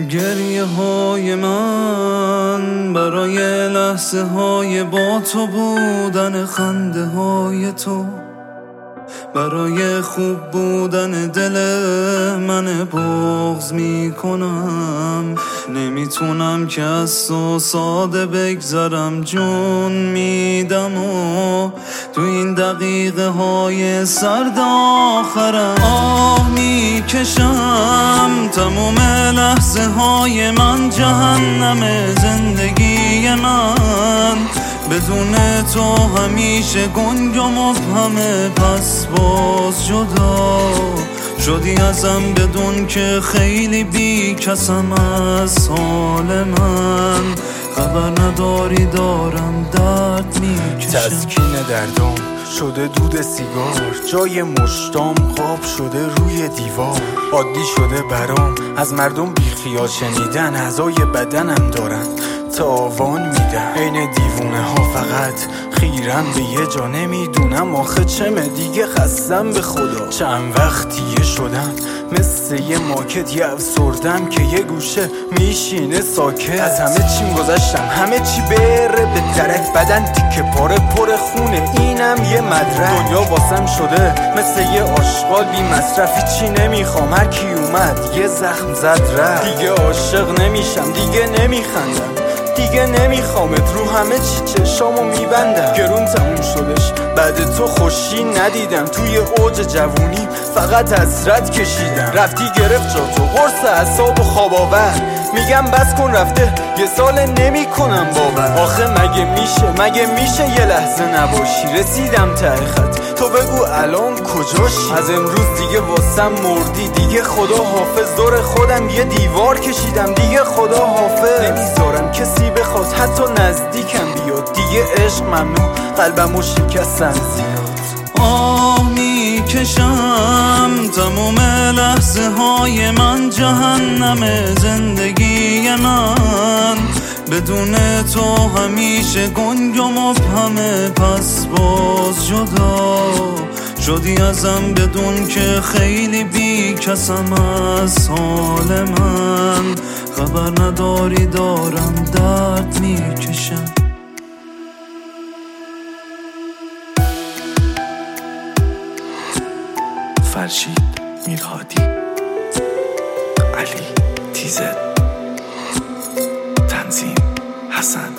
گریه های من برای لحظه های با تو بودن، خنده های تو برای خوب بودن دل من بغض میکنم. نمیتونم که از تو ساده بگذرم، جون میدم و تو این دقیقه های سرد آخرم آه میکشم. تموم لحظه های من جهنم زندگی من، بدون تو همیشه گنگ و مبهمه. پس باز جدا شدی ازم بدون که خیلی بی کسم از حال من. خبر نداری دارم درد میکشم. تسکین دردم شده دود سیگار، جای مشتام خواب شده روی دیوار. عادی شده برام از مردم بی خیال شنیدن، اعضای بدنم دارن تاوان میدن. عین دیوونه ها فقط خیرم به یه جا، نمیدونم آخه چمه دیگه خستم به خدا. چند وقتیه شدم مثل یه ماکت، یه افسردم که یه گوشه میشینه ساکت. از همه چیم گذشتم، همه چی بره به درک، بدن تیکه پاره پر خونه، اینم یه مدرک. دنیا واسم شده مثل یه آشغال بی مصرفی، چی نمیخوام هر کی اومد یه زخم زد رفت. دیگه عاشق نمیشم، دیگه نمیخندم، دیگه نمیخوامت، رو همه چی چشامو میبندم. گرون تموم شدش بعد تو خوشی ندیدم، توی اوج جوونی فقط حسرت کشیدم. رفتی گرفت جا تو قرص اعصاب و خواب آور، میگم بس کن رفته یه سال نمی کنم باور. آخه مگه میشه یه لحظه نباشی؟ رسیدم ته خط، تو بگو الان کجاشی؟ از امروز دیگه واسم مردی، دیگه خدا حافظ. دور خودم یه دیوار کشیدم، دیگه خدا حافظ. نمیذارم کسی بخواد حتی نزدیکم بیاد، دیگه عشق ممنوع، قلبمو شکستم زیاد. آه میکشم تموم لحظه های من جهنم زندگی من، بدون تو همیشه گنگ و مبهمه. پس باز جدا شدی ازم بدون که خیلی بی کسم از حال من. خبر نداری دارم درد میکشم. فرشید میرهادی، علی تیزت، تنظیم حسن.